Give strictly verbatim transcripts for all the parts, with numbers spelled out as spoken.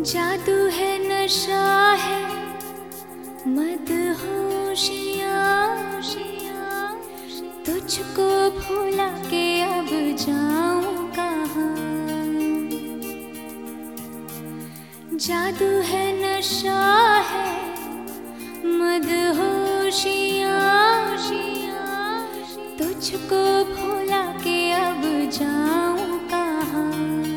जादू है, नशा है, मदहोशियाँ, तुझको भुला के अब जाऊं कहाँ। जादू है, नशा है, मदहोशियाँ, तुझको भुला के अब जाऊं कहाँ।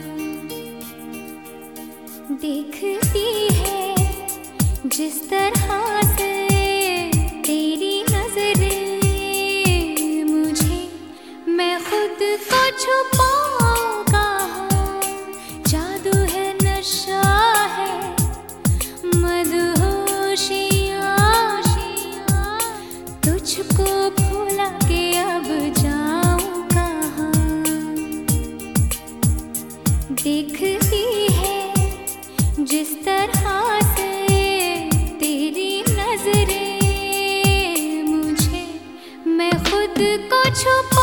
देखती है जिस तरह से तेरी नजरें मुझे, मैं खुद को छुपाऊं कहाँ। जादू है, नशा है, मदहोशियाँ, तुझको भुला के अब जाऊं कहाँ। देखती है जिस तरह से तेरी नजरें मुझे, मैं खुद को छुपा